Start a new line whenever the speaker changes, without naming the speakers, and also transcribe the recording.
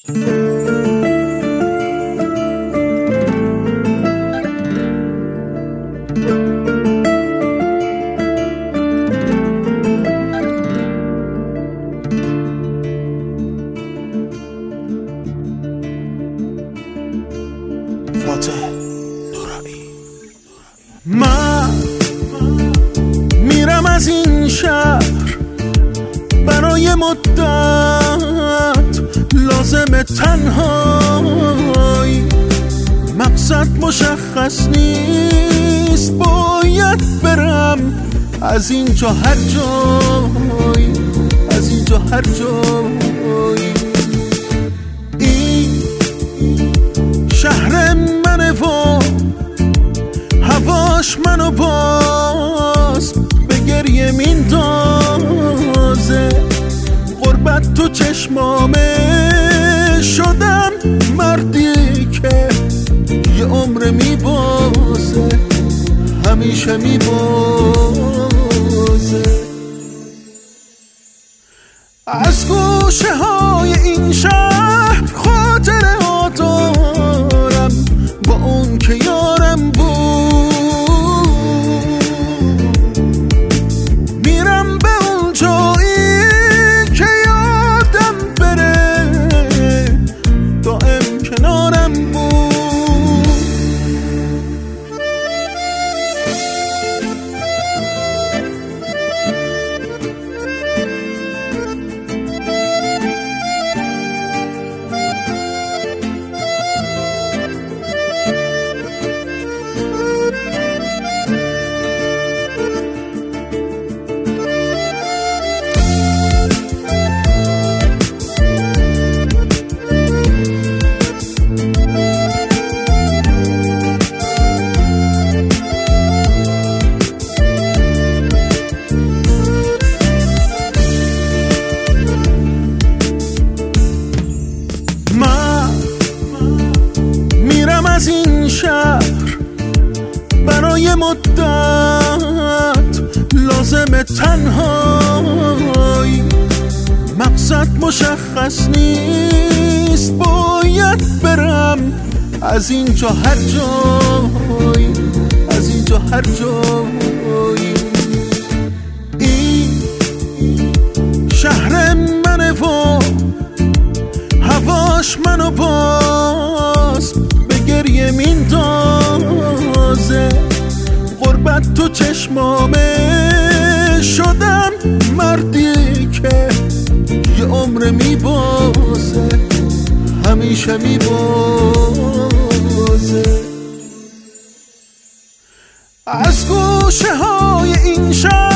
من میرم از این شهر برای مدت، لازم تنهایی، مقصد مشخص نیست، باید برم از اینجا هر جایی، از اینجا هر جایی. این شهر منه و هواش منو باز به گریه میندازه، غربت تو چشمامه، شدم مردی که یه عمر میبازه، همیشه میبازه. از گوشه های این شهر خاطره ها دارم با اون که یارم بود، میرم به اون جایی که یادم بره دائم کنارم بود. از این شهر برای مدت، لازم تنهایی، مقصد مشخص نیست، باید برم از اینجا هر جایی، از اینجا هر جایی. این شهر منه و هواش منو باز گریه میندازه، غربت تو چشمامه، شدم مردی که یه عمر میبازه، همیشه میبازه. از گوشه های این شهر